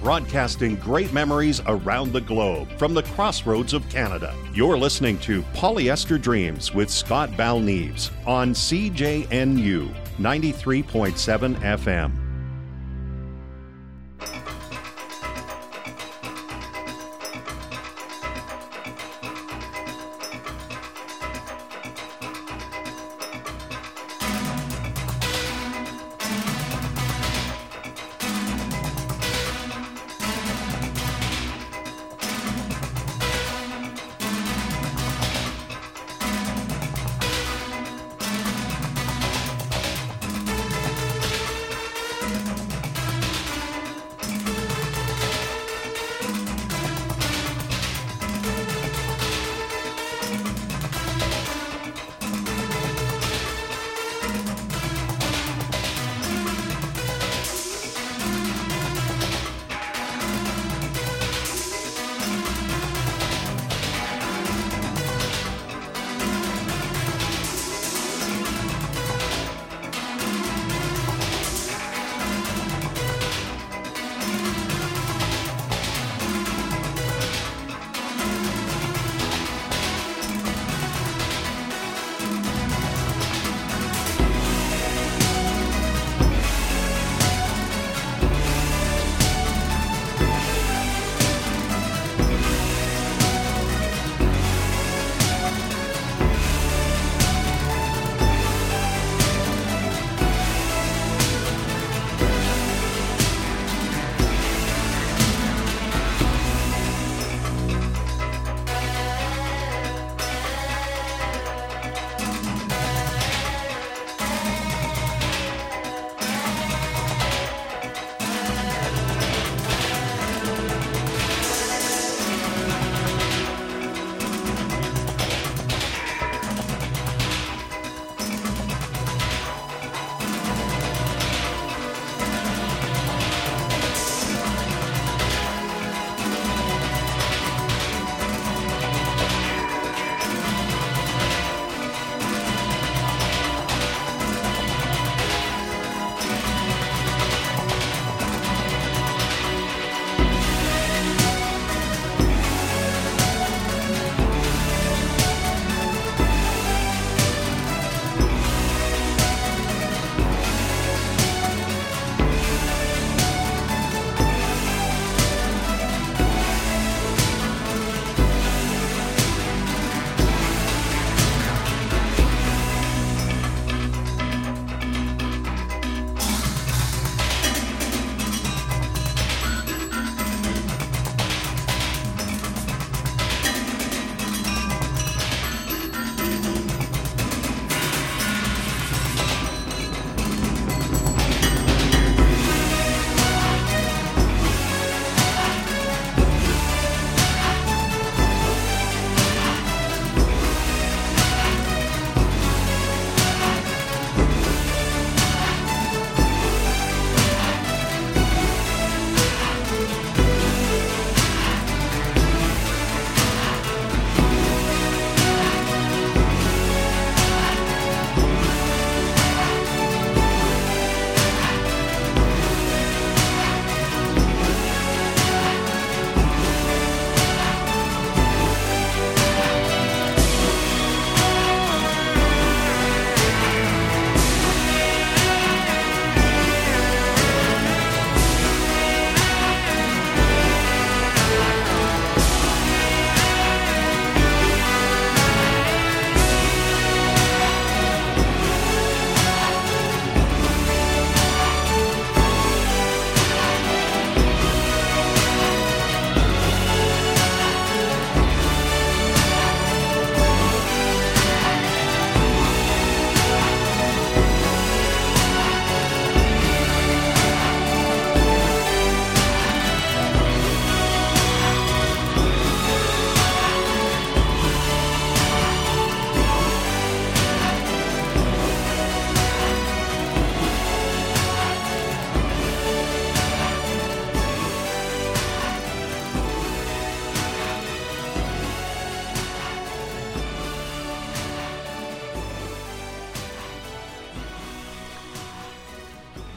broadcasting great memories around the globe from the crossroads of Canada. You're listening to Polyester Dreams with Scott Balneves on CJNU 93.7 FM.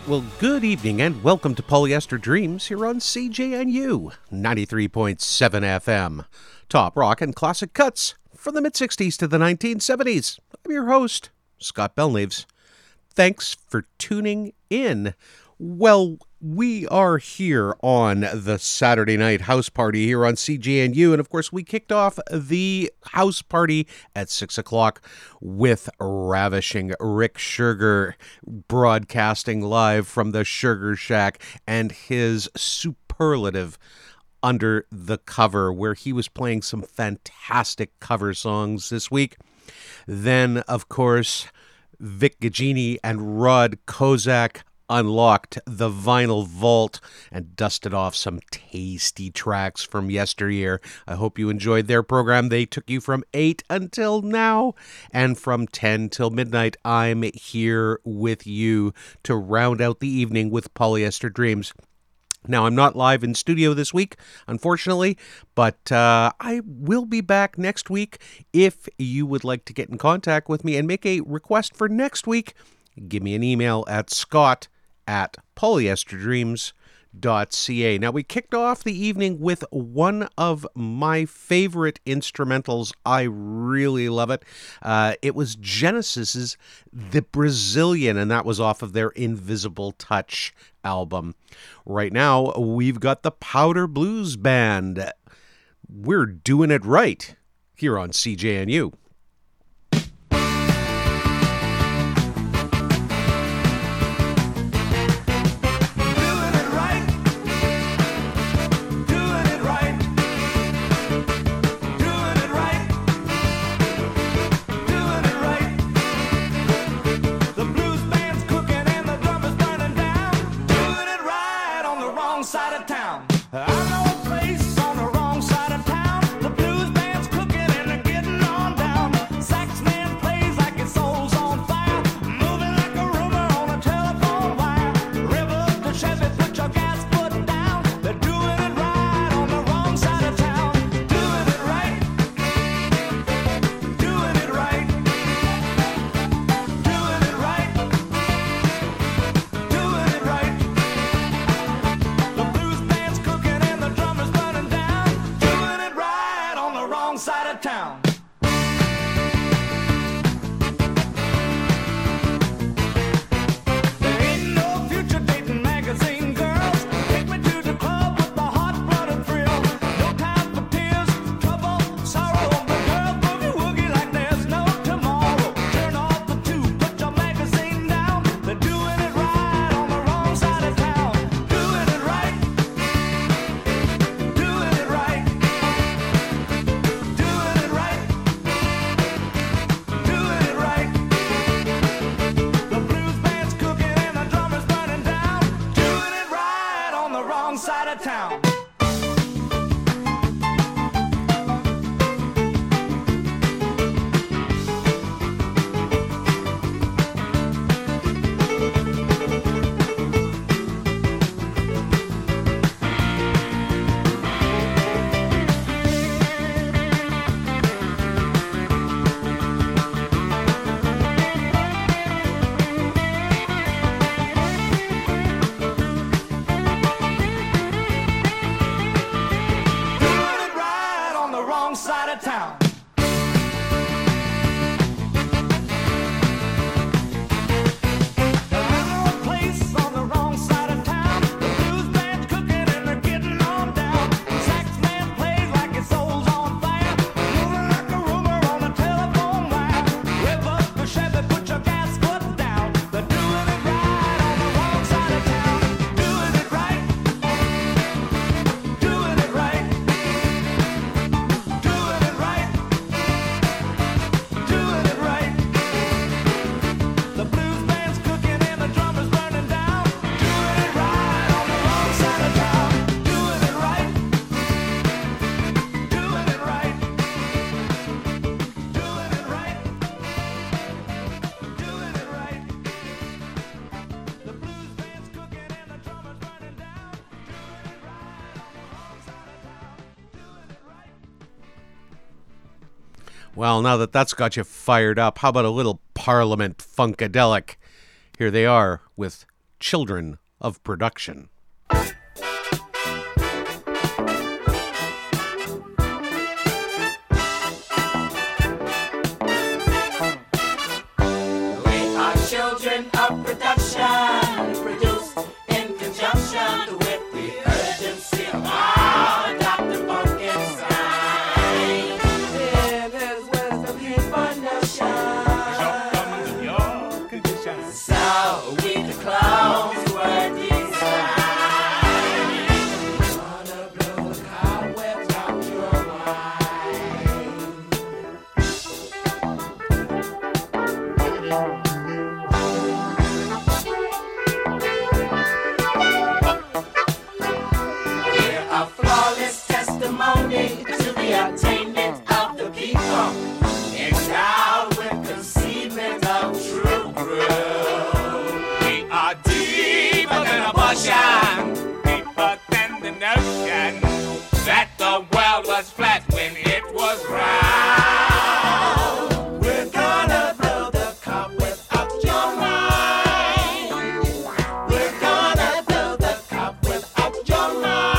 Well, good evening and welcome to Polyester Dreams here on CJNU 93.7 FM. Top rock and classic cuts from the mid-60s to the 1970s. I'm your host, Scott Belknaves. Thanks for tuning in. Well, we are here on the Saturday night house party here on CJNU, and of course we kicked off the house party at 6 o'clock with ravishing Rick Sugar broadcasting live from the Sugar Shack and his superlative Under the Cover, where he was playing some fantastic cover songs this week. Then, of course, Vic Gagini and Rod Kozak unlocked the vinyl vault and dusted off some tasty tracks from yesteryear. I hope you enjoyed their program. They took you from 8 until now, and from 10 till midnight, I'm here with you to round out the evening with Polyester Dreams. Now, I'm not live in studio this week, unfortunately, but I will be back next week. If you would like to get in contact with me and make a request for next week, give me an email at scott@polyesterdreams.ca. Now, we kicked off the evening with one of my favorite instrumentals. I really love it. It was Genesis's The Brazilian, and that was off of their Invisible Touch album. Right now, we've got the Powder Blues Band. We're doing it right here on CJNU. Well, now that that's got you fired up, how about a little Parliament Funkadelic? Here they are with children of production. Children of production, produced in conjunction with the urgency of our Dr. Funkenstein. In his wisdom, he shortcomings of your condition. So we the clones were designed. Gonna blow the cobwebs out your mind. To the attainment of the people, endowed with conceivement of true growth. We are deeper than a ocean, deeper than the notion that the world was flat when it was round. We're gonna blow the cobweb out your mind. We're gonna blow the cobweb out your mind.